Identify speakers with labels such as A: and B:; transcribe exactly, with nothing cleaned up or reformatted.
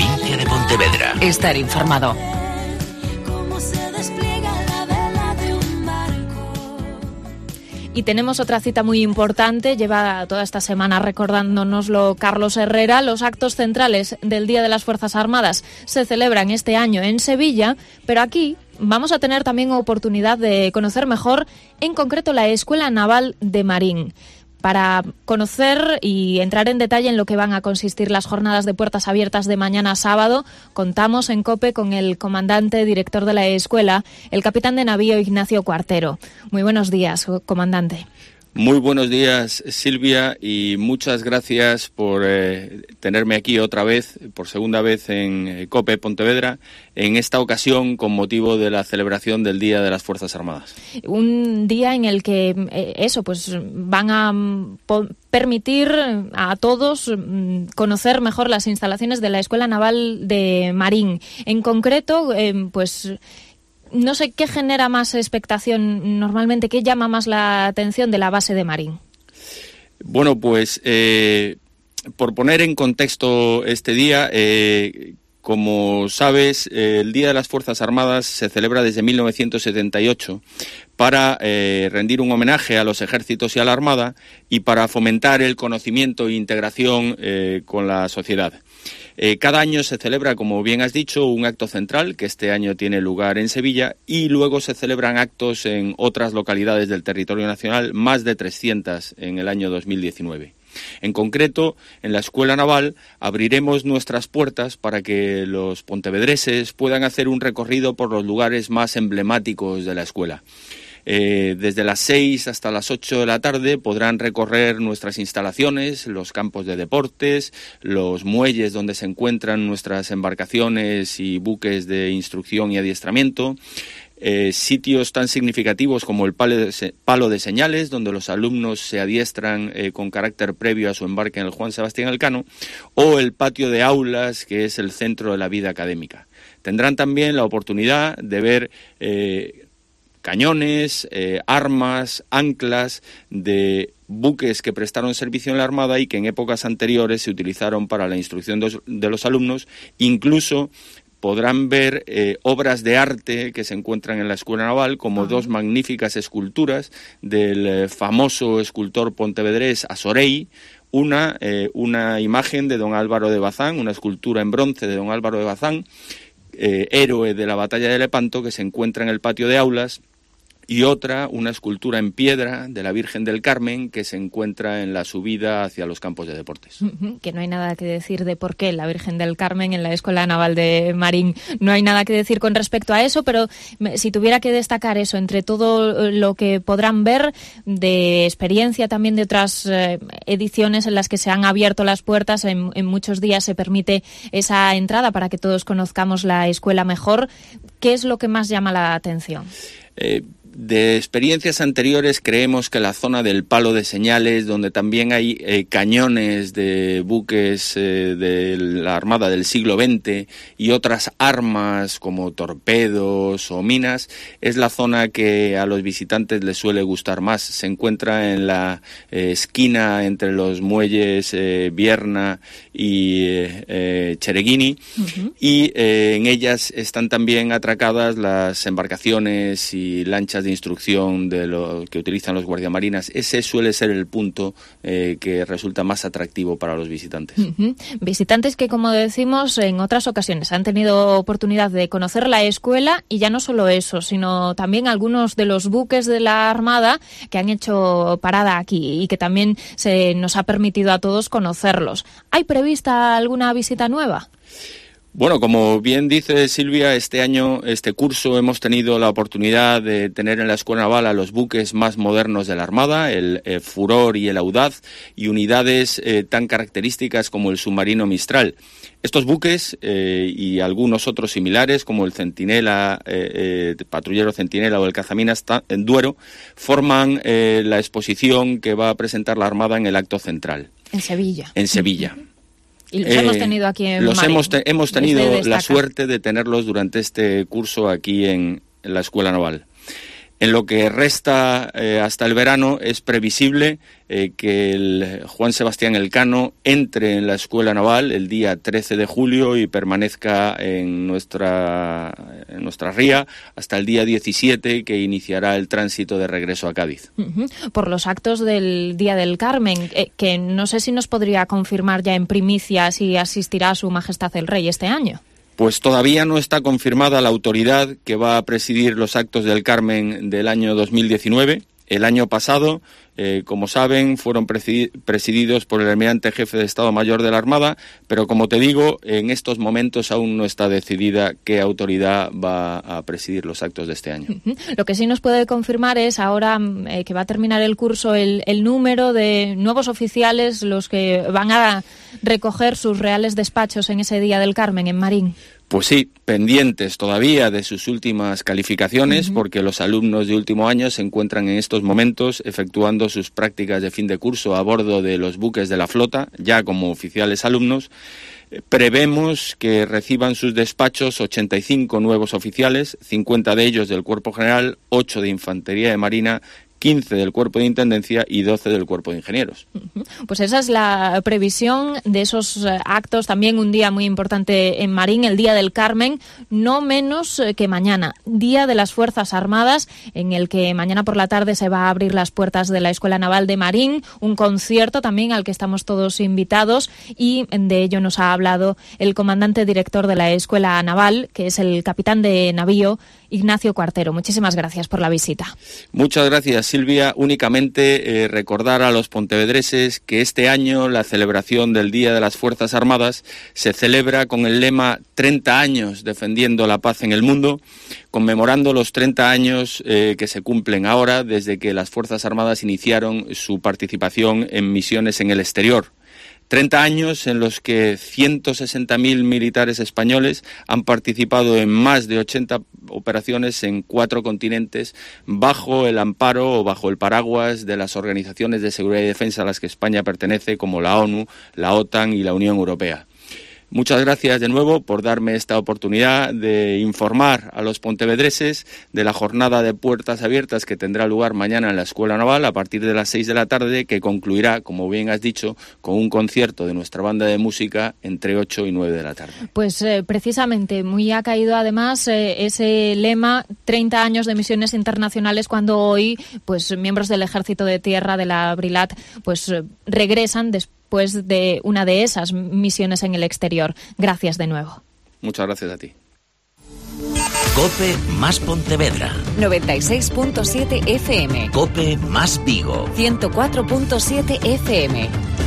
A: provincia de Pontevedra.
B: Estar informado.
C: Y tenemos otra cita muy importante, lleva toda esta semana recordándonoslo Carlos Herrera. Los actos centrales del Día de las Fuerzas Armadas se celebran este año en Sevilla, pero aquí vamos a tener también oportunidad de conocer mejor, en concreto, la Escuela Naval de Marín. Para conocer y entrar en detalle en lo que van a consistir las jornadas de puertas abiertas de mañana sábado, contamos en COPE con el comandante director de la escuela, el capitán de navío Ignacio Cuartero. Muy buenos días, comandante.
D: Muy buenos días, Silvia, y muchas gracias por eh, tenerme aquí otra vez, por segunda vez en eh, COPE Pontevedra, en esta ocasión con motivo de la celebración del Día de las Fuerzas Armadas. Un día en el que eh, eso, pues van a po- permitir a todos mm, conocer mejor las instalaciones de la Escuela Naval de Marín. En concreto, eh, pues... No sé qué genera más expectación normalmente, qué llama más la atención de la base de Marín. Bueno, pues eh, por poner en contexto este día, eh, como sabes, eh, el Día de las Fuerzas Armadas se celebra desde mil novecientos setenta y ocho para eh, rendir un homenaje a los ejércitos y a la Armada y para fomentar el conocimiento e integración eh, con la sociedad. Eh, cada año se celebra, como bien has dicho, un acto central, que este año tiene lugar en Sevilla, y luego se celebran actos en otras localidades del territorio nacional, más de trescientas en el año dos mil diecinueve. En concreto, en la Escuela Naval abriremos nuestras puertas para que los pontevedreses puedan hacer un recorrido por los lugares más emblemáticos de la escuela. Eh, desde las seis hasta las ocho de la tarde podrán recorrer nuestras instalaciones, los campos de deportes, los muelles donde se encuentran nuestras embarcaciones y buques de instrucción y adiestramiento, eh, sitios tan significativos como el palo de, se- palo de señales, donde los alumnos se adiestran eh, con carácter previo a su embarque en el Juan Sebastián Elcano, o el patio de aulas, que es el centro de la vida académica. Tendrán también la oportunidad de ver eh, cañones, eh, armas, anclas de buques que prestaron servicio en la Armada y que en épocas anteriores se utilizaron para la instrucción de los, de los alumnos. Incluso podrán ver eh, obras de arte que se encuentran en la Escuela Naval, como dos magníficas esculturas del eh, famoso escultor pontevedrés Asorey. Una, eh, una imagen de don Álvaro de Bazán, una escultura en bronce de don Álvaro de Bazán, eh, héroe de la batalla de Lepanto, que se encuentra en el patio de aulas, y otra, una escultura en piedra de la Virgen del Carmen, que se encuentra en la subida hacia los campos de deportes.
C: Que no hay nada que decir de por qué la Virgen del Carmen en la Escuela Naval de Marín. No hay nada que decir con respecto a eso, pero si tuviera que destacar eso, entre todo lo que podrán ver de experiencia también de otras eh, ediciones en las que se han abierto las puertas, en, en muchos días se permite esa entrada para que todos conozcamos la escuela mejor, ¿qué es lo que más llama la atención?
D: Eh, De experiencias anteriores creemos que la zona del palo de señales, donde también hay eh, cañones de buques eh, de la Armada del siglo veinte y otras armas como torpedos o minas, es la zona que a los visitantes les suele gustar más. Se encuentra en la eh, esquina entre los muelles eh, Vierna y eh, eh, Chereguini, uh-huh. y eh, en ellas están también atracadas las embarcaciones y lanchas de instrucción de lo que utilizan los guardiamarinas. Ese suele ser el punto eh, que resulta más atractivo para los visitantes.
C: Uh-huh. Visitantes que, como decimos, en otras ocasiones han tenido oportunidad de conocer la escuela, y ya no solo eso, sino también algunos de los buques de la Armada que han hecho parada aquí y que también se nos ha permitido a todos conocerlos. ¿Hay prevista alguna visita nueva?
D: Bueno, como bien dice Silvia, este año, este curso, hemos tenido la oportunidad de tener en la Escuela Naval a los buques más modernos de la Armada, el eh, Furor y el Audaz, y unidades eh, tan características como el submarino Mistral. Estos buques eh, y algunos otros similares, como el Centinela, eh, eh, patrullero Centinela o el Cazaminas en Duero, forman eh, la exposición que va a presentar la Armada en el acto central.
C: En Sevilla.
D: En Sevilla.
C: Y los eh, hemos tenido aquí en
D: Los
C: Marín.
D: hemos, te, hemos tenido la suerte de tenerlos durante este curso aquí en, en la Escuela Naval. En lo que resta eh, hasta el verano es previsible eh, que el Juan Sebastián Elcano entre en la Escuela Naval el día trece de julio y permanezca en nuestra, en nuestra ría hasta el día diecisiete, que iniciará el tránsito de regreso a Cádiz.
C: Uh-huh. Por los actos del Día del Carmen, eh, que no sé si nos podría confirmar ya en primicia si asistirá Su Majestad el Rey este año.
D: Pues todavía no está confirmada la autoridad que va a presidir los actos del Carmen del año dos mil diecinueve. El año pasado, eh, como saben, fueron presididos por el almirante jefe de Estado Mayor de la Armada, pero como te digo, en estos momentos aún no está decidida qué autoridad va a presidir los actos de este año.
C: Uh-huh. Lo que sí nos puede confirmar es ahora eh, que va a terminar el curso el, el número de nuevos oficiales, los que van a recoger sus reales despachos en ese Día del Carmen en Marín.
D: Pues sí, pendientes todavía de sus últimas calificaciones, uh-huh. porque los alumnos de último año se encuentran en estos momentos efectuando sus prácticas de fin de curso a bordo de los buques de la flota, ya como oficiales alumnos. Prevemos que reciban sus despachos ochenta y cinco nuevos oficiales, cincuenta de ellos del Cuerpo General, ocho de Infantería de Marina, quince del Cuerpo de Intendencia y doce del Cuerpo de Ingenieros.
C: Pues esa es la previsión de esos actos. También un día muy importante en Marín, el Día del Carmen, no menos que mañana, Día de las Fuerzas Armadas, en el que mañana por la tarde se va a abrir las puertas de la Escuela Naval de Marín, un concierto también al que estamos todos invitados, y de ello nos ha hablado el comandante director de la Escuela Naval, que es el capitán de navío, Ignacio Cuartero. Muchísimas gracias por la visita.
D: Muchas gracias, Silvia. Únicamente eh, recordar a los pontevedreses que este año la celebración del Día de las Fuerzas Armadas se celebra con el lema treinta años defendiendo la paz en el mundo, conmemorando los treinta años eh, que se cumplen ahora desde que las Fuerzas Armadas iniciaron su participación en misiones en el exterior. treinta años en los que ciento sesenta mil militares españoles han participado en más de ochenta operaciones en cuatro continentes bajo el amparo o bajo el paraguas de las organizaciones de seguridad y defensa a las que España pertenece, como la ONU, la OTAN y la Unión Europea. Muchas gracias de nuevo por darme esta oportunidad de informar a los pontevedreses de la jornada de puertas abiertas que tendrá lugar mañana en la Escuela Naval a partir de las seis de la tarde, que concluirá, como bien has dicho, con un concierto de nuestra banda de música entre ocho y nueve de la tarde.
C: Pues eh, precisamente, muy ha caído además eh, ese lema treinta años de misiones internacionales, cuando hoy pues miembros del Ejército de Tierra de la Brilat pues eh, regresan después Después de una de esas misiones en el exterior. Gracias de nuevo.
D: Muchas gracias a ti.
A: COPE más Pontevedra.
B: noventa y seis punto siete F M.
A: COPE más Vigo.
B: ciento cuatro punto siete F M.